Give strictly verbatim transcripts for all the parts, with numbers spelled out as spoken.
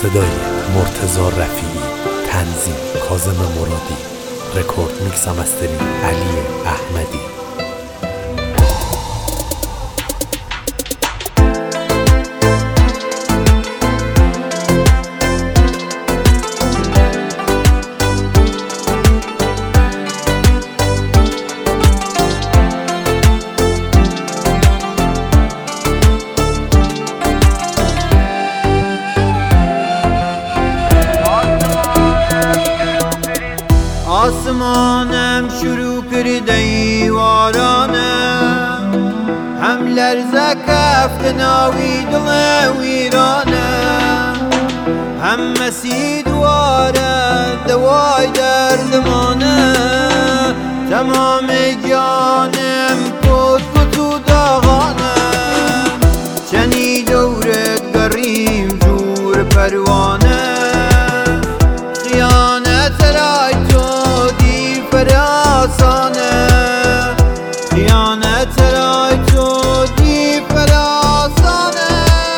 صدای مرتضی رفیعی، تنظیم کاظم مرادی، رکورد میکس و مسترینگ علی احمدی. آسمانم شروع کرده وارانه، هم لرزه کفت ناوی دل ویرانه، هم مسید واره دوای دردمانه، تمام جانم کت کت و داغانه، چنی دورت گریم جور پروانه، خیانت رای تو دی فراسانه، خیانت رای تو دی فراسانه.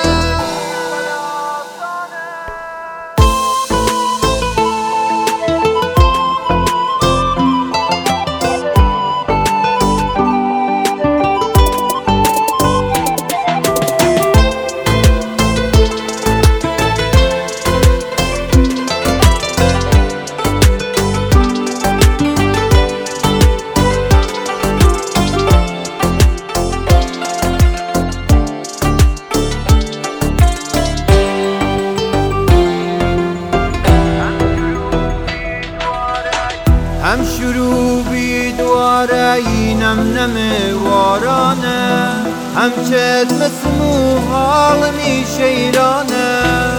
هم شروع بی دواره اینم نمیوارانه، هم چت مسمو حالمی شیرانه،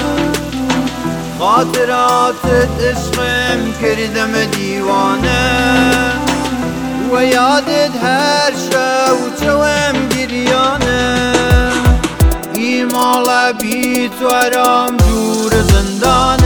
خاطراتت عشقم کردم دیوانه، و یادت هر شو چوم گریانه، ایمالا بی تو ارام جور زندانه.